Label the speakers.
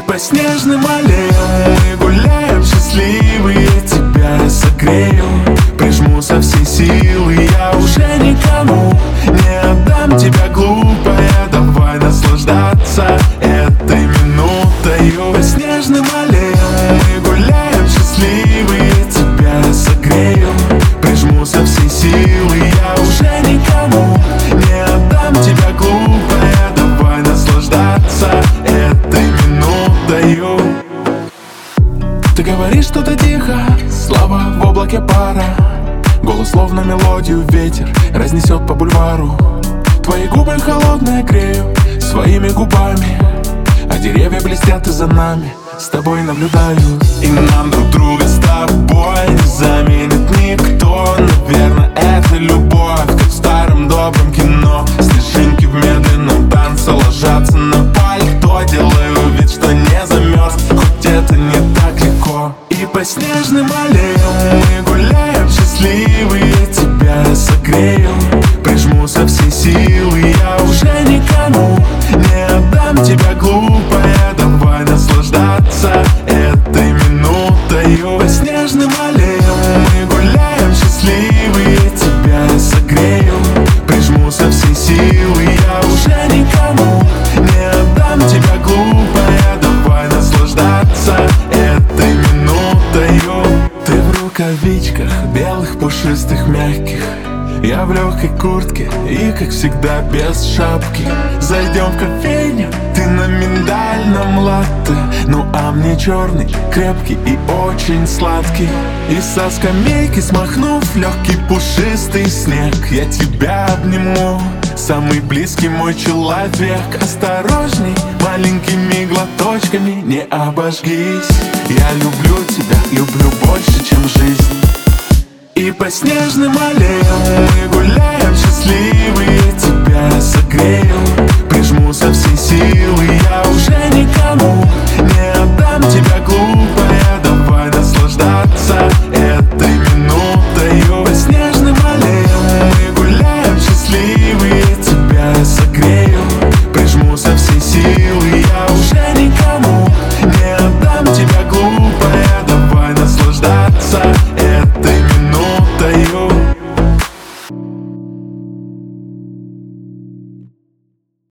Speaker 1: по снежным аллеям мы гуляем счастливые. Тебя согрею, прижму со всей силы. Я уже никому не отдам тебя, глупая. Давай наслаждаться этой минутою. По снежным аллеям мы гуляем счастливые. Тебя согрею, прижму со всей силы. Я уже никому не отдам тебя, глупая. Давай наслаждаться этой минутою. Ты говоришь что-то тихо, слова в облаке пара. Голос словно мелодию ветер разнесет по бульвару. Твои губы холодные грею своими губами, а деревья блестят и за нами с тобой наблюдают. И нам друг друга с тобой не заменит никто. Наверное, это любовь, как в старом добром кино. Снежинки в медленном танце ложатся на пальто. Делаю вид, что не замерз, хоть это не так легко. И по снежным аллеям мы гуляем счастливые. Тебя согрею, прижму со всей силы. Я уже никому не отдам тебя, глупая. Давай наслаждаться этой минутою. По снежным аллеям мы гуляем счастливые. Тебя согрею, прижму со всей силы. Я уже никому не отдам тебя, глупая. Давай наслаждаться этой минутою. Ты в рукавичках белых, пушистых, мягких. Я в легкой куртке и, как всегда, без шапки. Зайдем в кофейню, ты на миндальном латте. Ну а мне черный, крепкий и очень сладкий. И со скамейки, смахнув легкий пушистый снег, я тебя обниму, самый близкий мой человек. Осторожней, маленькими глоточками, не обожгись. Я люблю тебя, люблю больше, чем жизнь. И по снежным аллеям мы гуляем счастливые. Тебя согрею, прижму со всей силы.